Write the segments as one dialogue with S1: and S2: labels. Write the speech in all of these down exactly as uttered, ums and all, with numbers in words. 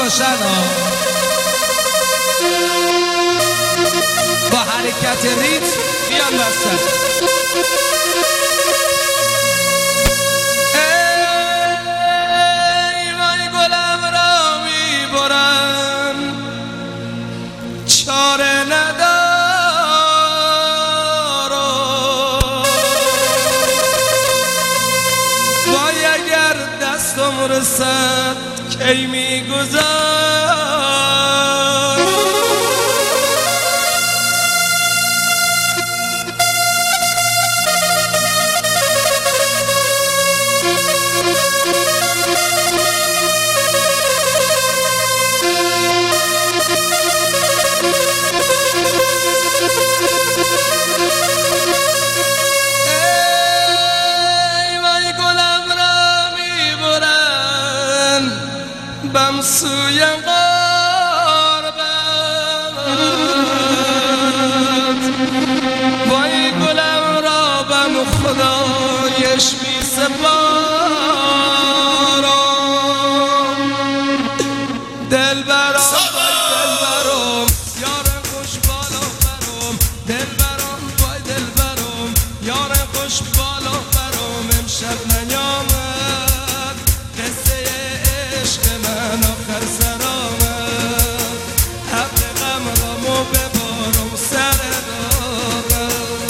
S1: باشن ها. با حرکت ریت بیان وسط. ای وای گلم را میبرن چاره ندارم، وای اگر دستم رسد کی میگذار. بم سوی غربت وای گلم را بم خدایش می سپارم. دل برام دل برام یار خوش بالا برام، دل برام وای دل برام یار خوش بالا برام. امشب نیامد قصه عشق من آخر سر آمد، حق غم رامو ببارم سر داغم.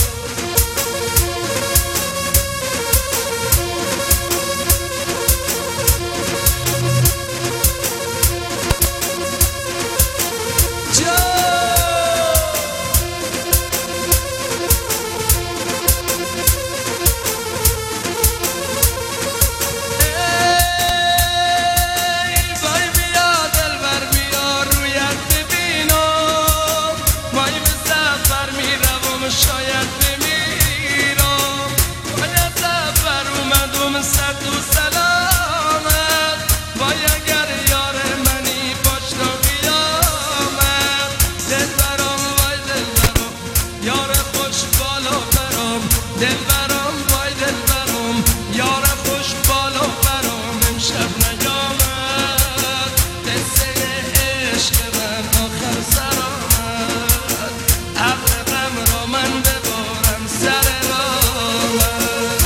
S1: شاید بمیرم وای از سفر اومدم صد و سلامت، وای اگر یار منی باش تا قیامت. دل برام وای دل برام یار خوش بالا برام، دل برام وای دل برام یار خوش بالا برام. امشب نیامد قصه عشق من آخر سر آمد، عقل غم را من ببارم سر راهت.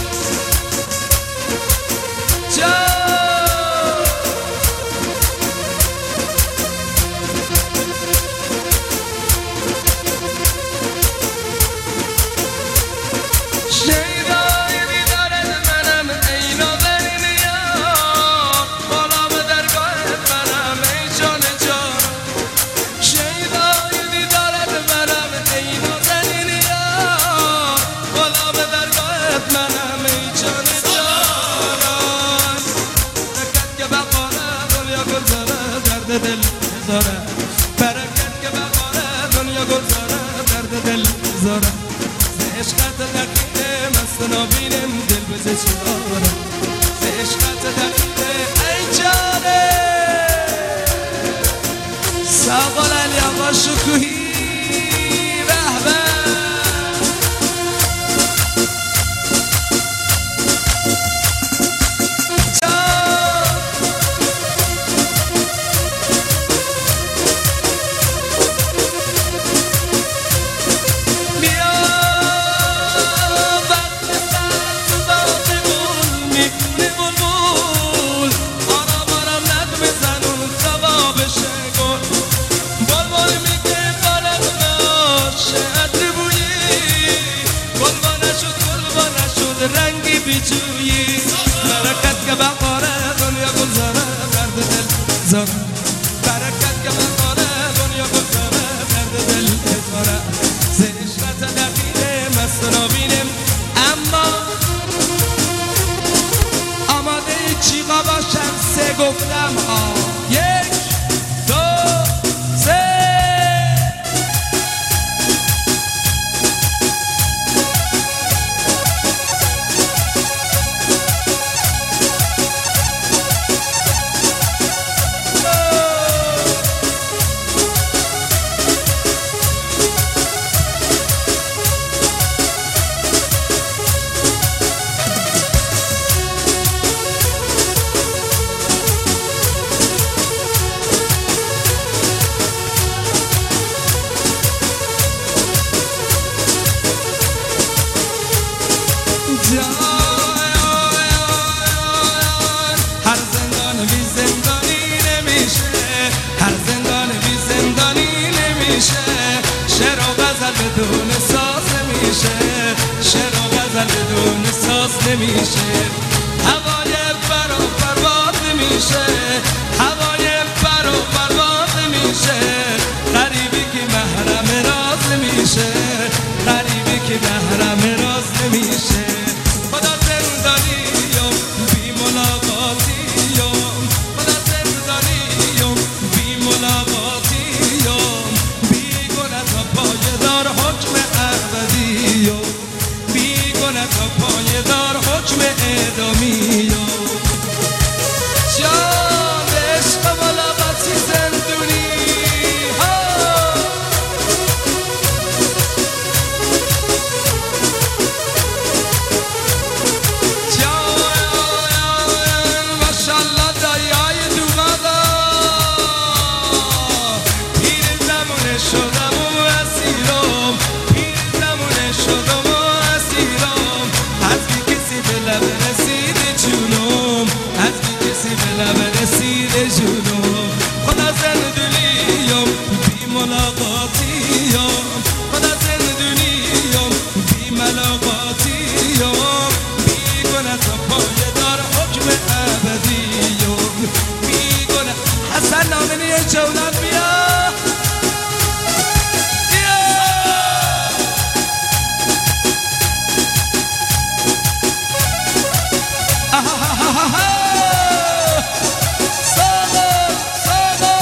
S1: شیدای دیدارت منم ای نازنین یار، بالا به درگاهت منم ای جان جان. شیدای دیدارت منم ای نازنین یار، بالا به درگاهت منم ای جان جان. برکت که بقاره دنیا گلزاره درد دل بذاره، برکت که بقاره دنیا گلزاره درد دل بذاره. عشقت دقیقه مست نابینم دل بزه چراره، عشقت دقیقه ای جانه ساقل علی آقا شکوهی به به. نمیشه هوای برا پرواز نمیشه هوای برا پرواز نمیشه غریبی که محرم راز نمیشه غریبی که محرم راز نمیشه خدا زندانیم بی ملاقاتیم خدا زندانیم بی ملاقاتیم بی گناه تا پایدار حکم ابدیم بی گناه تا پایدار حکم اعدامیم جان عشق ملاقاتی زندونی ها جان ماشالله دایای دوغادا پیر زمونه شدم و اسیرم پیر زمونه شدم و اسیرم از بی کسی به لب رسیده جونم از بی کسی به لب رسیده جونم خدا زندونیم بی ملاقاتیم خدا زندونیم بی ملاقاتیم بی گناه تا پایدار حکم ابدیم بی گناه حسن نامنی جولان بیا بیا آهاهاها ساغر ساغر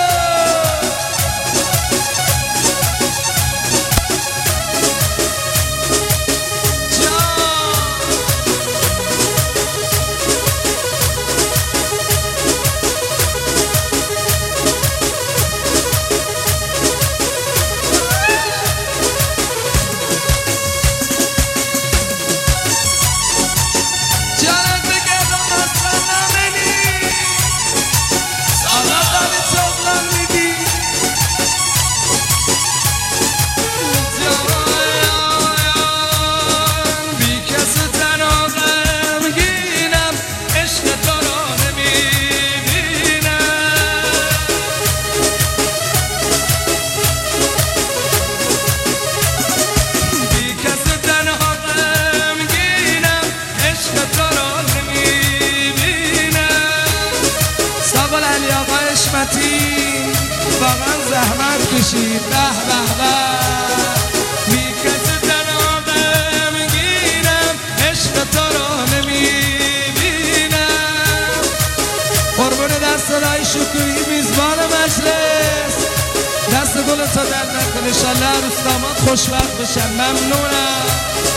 S1: جانت بگردم اصلا نمینی سالا داری چغلان میگی جان بی کس تنها غمگینم عشق تو را نمیبینم بی کس تنها غمگینم عشق تو را نمیبینم ساقل علی آقا حشمتی واقعا زحمت کشید به به به بی کس تنها غمگینم عشق تو را نمیبینم قربون دست رای شکوهی میزبان مجلس دست گل تا در نکن انشالله عروس داماد خوشبخت بشن ممنونم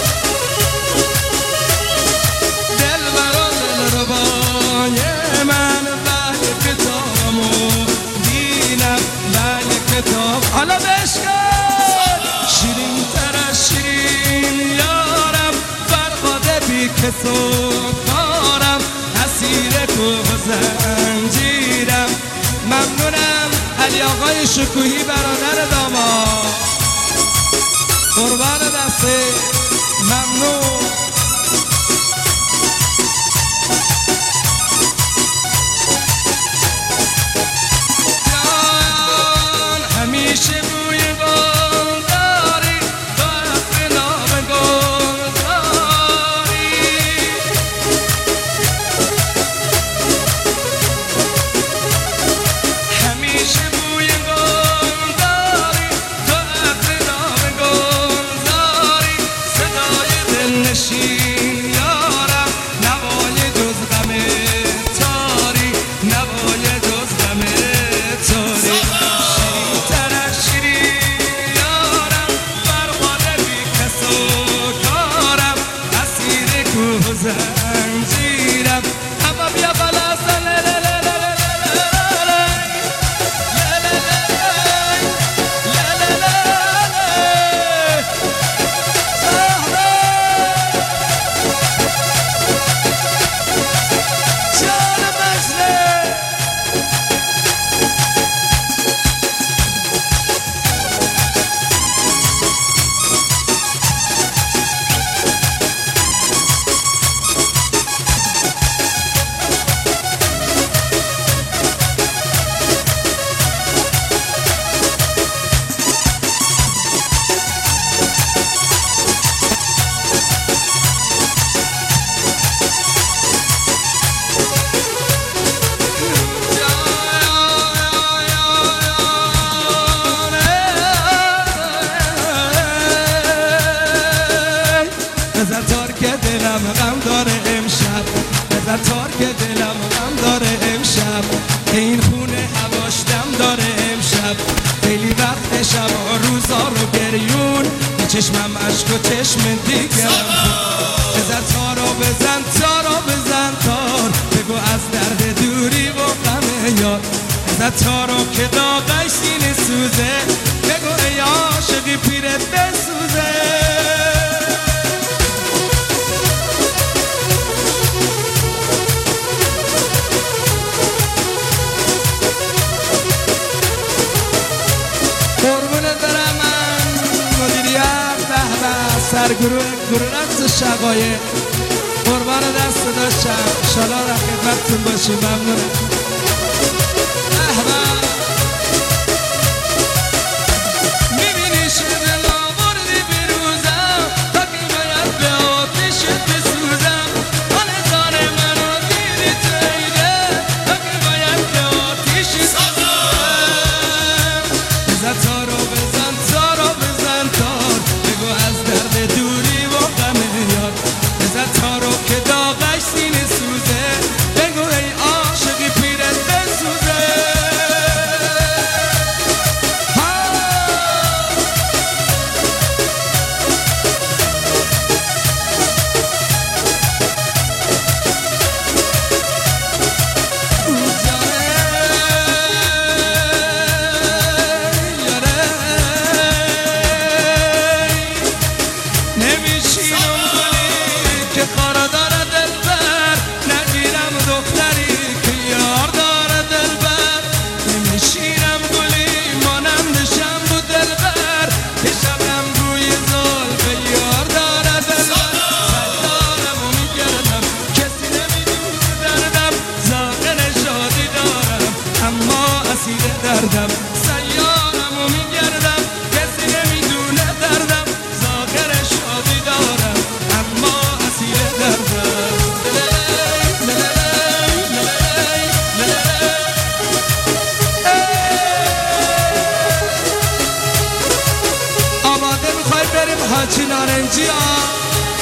S1: دل برا دل ربای من لحن کتابمو دینم لحن کتاب حالا بشکن شیرین تر از شیرین یارم فرقاده بی کس و کارم اسیر کوه و زنجیرم ممنونم علی آقای شکوهی برادر داماد قربان دسته ممنون جان همیشه بوی گل داری تو عطر نام گل داری همیشه بوی گل داری تو عطر نام گل داری صدای دلنشین بیرون به چشمم عشق و چشم دیگرم بزن تارو بزن تارو بزن تار بگو از درد دوری و غم یار بزن تارو که داغش سینه سوزه بگو ای عاشقی پیرت بسوزه سرگروه گروه رقص شقایق قربان دست داشتم انشالله در خدمتتون باشیم ممنونم میبینی شده لاغردی بیروزم تا که باید به آتشت بسوزم آن دار منو دیدی تیده تا که باید به آتشت بسوزم بزن تارو بزن تارو بزن تار بگو از درد دوری و غم یار بزن تارو که داغش سینه سوزه بگو ای عاشقی پیرت بسوزه دردم سیارمو میگردم کسی نمیدونه دردم ظاهر شادی دارم اما اسیر دردم آماده میخوای بریم حاجی نارنجی ها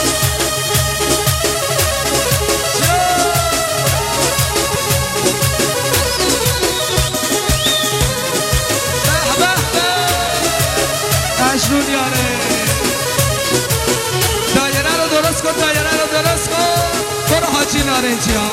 S1: مجنون یاره دایره رو درست کن دایره رو درست کن برو حاجی نارنجی ها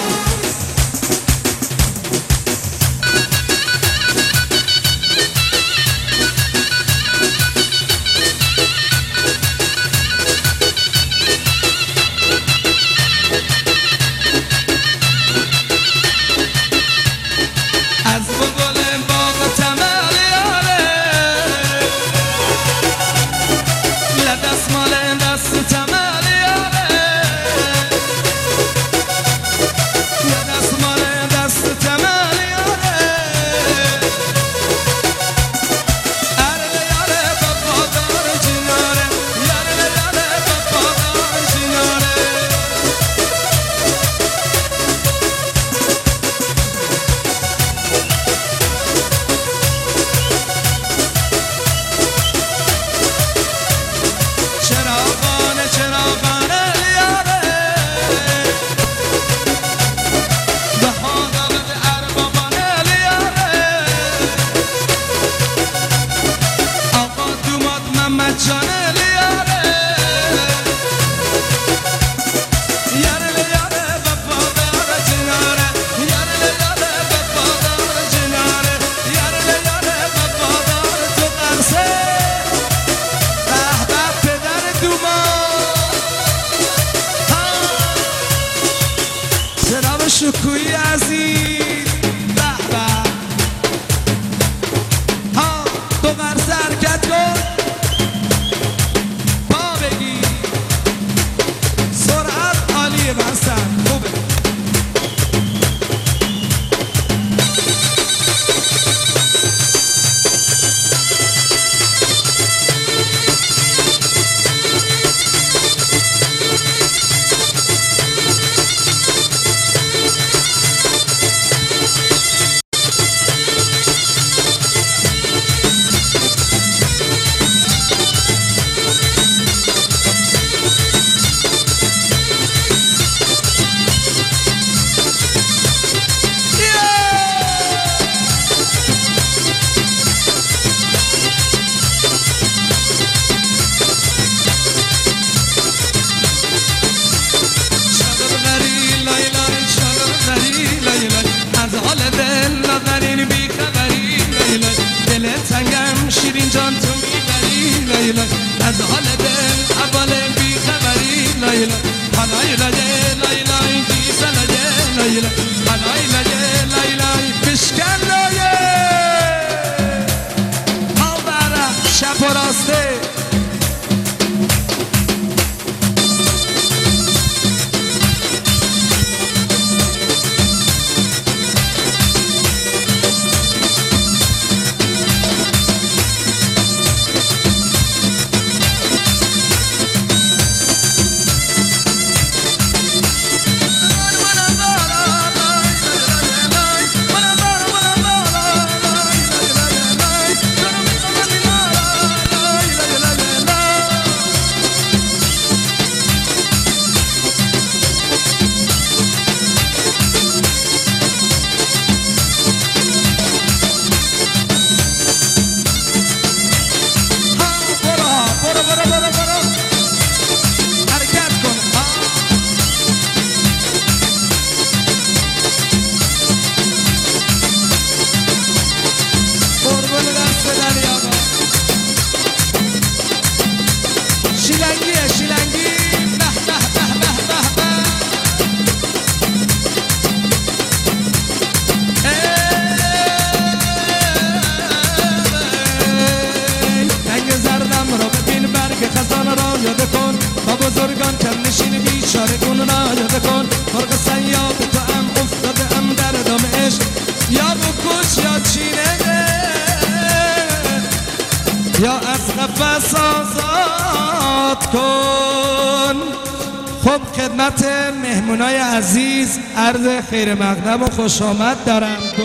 S1: شکوی عزیز به به ها دو قرص حرکت کن لیلا از حال دل اول بی خبری لیلا حنای لیلا لیلا اینجی سلجه لیلا حنای لیلا لیلا بشکن لیلا ها برا شب و راسته شیلنگیه شیلنگی به به به به به به رنگ زردم را ببین برگ خزان را یاد کن با بزرگان کم نشین بیچاره کن را یاد کن مرغ صیاد تو هم افتاده ام در دام عشق یا بکش یا چینه یا از قفس آزاد کن. خب خدمت مهمونای عزیز عرض خیر مقدم و خوش آمد دارم.